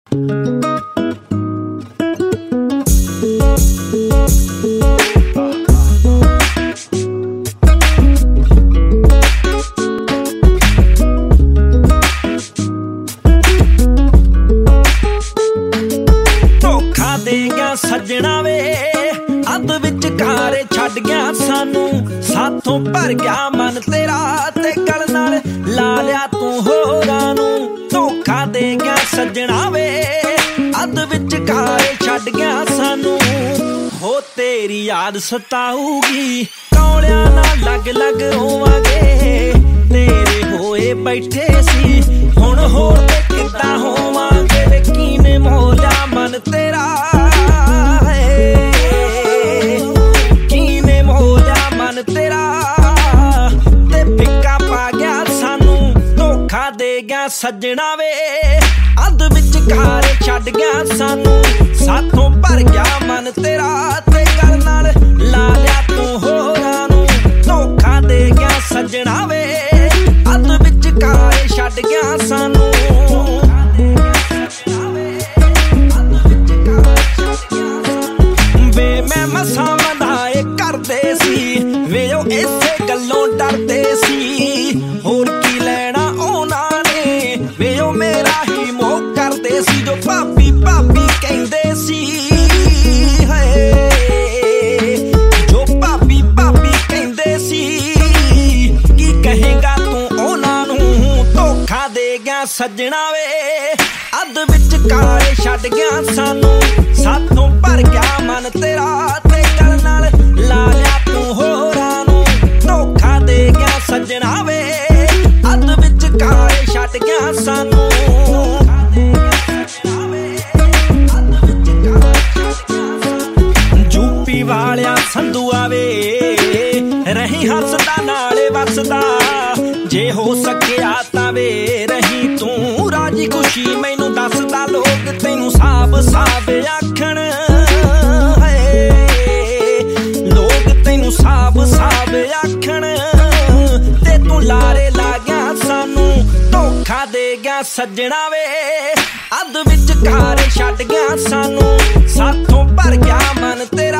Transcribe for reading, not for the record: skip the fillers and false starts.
ਧੋਖਾ ਦੇ ਗਿਆ ਸੱਜਣਾ ਵੇ ਅੱਧ ਵਿਚਕਾਰੇ ਛੱਡ ਗਿਆ ਸਾਨੂੰ, ਸਾਥੋਂ ਭਰ ਗਿਆ ਮਨ ਤੇਰਾ ਤੇ ਗਲ ਨਾਲ ਲਾ ਲਿਆ ਤੂੰ ਹੋਰਾਂ ਨੂੰ। ਧੋਖਾ ਦੇ ਗਿਆ ਸੱਜਣਾ ਵੇ ਅੱਧ ਵਿਚਕਾਰੇ ਛੱਡ ਗਿਆ ਸਾਨੂੰ, ਹੋ ਤੇਰੀ ਯਾਦ ਸਤਾਊਗੀ ਕੌਲਿਆਂ ਨਾਲ ਲੱਗ ਲੱਗ ਰੋਵਾਂਗੇ। ਤੇਰੇ ਹੋਏ ਬੈਠੇ ਸੀ ਹੁਣ ਹੋਰ ਤੇ ਕਿੱਦਾਂ ਹੋਵਾਂਗੇ ਵੇ, ਕੀਨੇ ਮੋਹ ਲਿਆ ਮਨ ਤੇਰਾ ਕੀਨੇ ਮੋਹ ਲਿਆ ਮਨ ਤੇਰਾ ਤੇ ਫਿੱਕਾ ਪਾ ਗਿਆ ਸਾਨੂੰ। ਧੋਖਾ ਦੇ ਗਿਆ ਸੱਜਣਾ ਵੇ ਅੱਧ ਵਿਚਕਾਰੇ ਛੱਡ ਗਿਆ ਸਾਨੂੰ, ਸਾਥੋਂ ਭਰ ਗਿਆ ਮਨ ਤੇਰਾ ਤੇ ਗਲ ਨਾਲ ਲਾ ਲਿਆ ਤੂੰ ਹੋਰਾਂ ਨੂੰ। ਧੋਖਾ ਦੇ ਗਿਆ ਸੱਜਣਾ ਵੇ ਅੱਧ ਵਿਚਕਾਰੇ ਛੱਡ ਗਿਆ ਸਾਨੂੰ, ਵੇ ਮੈਂ ਮਸਾਂ ਵਧਾਏ ਕਰਦੇ ਸੀ ਵੇ ਉਹ ਇਸੇ ਗੱਲੋਂ ਡਰਦੇ ਸੀ, ਹੋਰ ਕੀ ਲੈਣਾ ਉਹਨਾਂ ਨੇ ਵੇ ਉਹ ਮੇਰਾ ਹੀ ਮੋਹ ਕਰਦੇ ਸੀ। ਜੋ ਭਾਬੀ ਭਾਬੀ ਕਹਿੰਦੇ ਸੀ ਹਏ, ਜੋ ਭਾਬੀ ਭਾਬੀ ਕਹਿੰਦੇ ਸੀ ਕੀ ਕਹੇਗਾ ਤੂੰ ਉਹਨਾਂ ਨੂੰ। ਧੋਖਾ ਦੇ ਗਿਆ ਸੱਜਣਾ ਵੇ ਅੱਧ ਵਿਚਕਾਰੇ ਛੱਡ ਗਿਆ ਸਾਨੂੰ, ਸਾਥੋਂ ਭਰ ਗਿਆ ਮਨ ਤੇਰਾ ਤੇ ਗਲ ਨਾਲ ਲਾ ਲਿਆ ਤੂੰ ਹੋਰਾਂ ਨੂੰ। ਧੋਖਾ ਦੇ ਗਿਆ ਸੱਜਣਾ ਵੇ ਅੱਧ ਵਿਚਕਾਰੇ ਛੱਡ ਗਿਆ ਸਾਨੂੰ, ਯੂਪੀ ਵਾਲਿਆ ਸੰਧੂਆ ਵੇ ਰਹੀ ਹੱਸਦਾ ਨਾਲੇ ਵਸਦਾ, ਜੇ ਹੋ ਸਕਿਆ ਤਾਂ ਵੇ ਰਹੀ ਤੂੰ ਰਾਜੀ ਖੁਸ਼ੀ ਮੈਨੂੰ ਦੱਸਦਾ। ਲੋਕ ਤੈਨੂੰ ਸਾਬ ਸਾਬ ਆਖਣ ਲੋਕ ਤੈਨੂੰ ਸਾਬ ਸਾਬ ਆਖਣ ਤੇ ਤੂੰ ਲਾਰੇ ਲਾ ਗਿਆ ਸਾਨੂੰ। ਧੋਖਾ ਦੇ ਗਿਆ ਸੱਜਣਾ ਵੇ ਅੱਧ ਵਿਚਕਾਰੇ ਛੱਡ ਗਿਆ ਸਾਨੂੰ, ਸਾਥੋਂ ਭਰ ਗਿਆ ਮਨ ਤੇ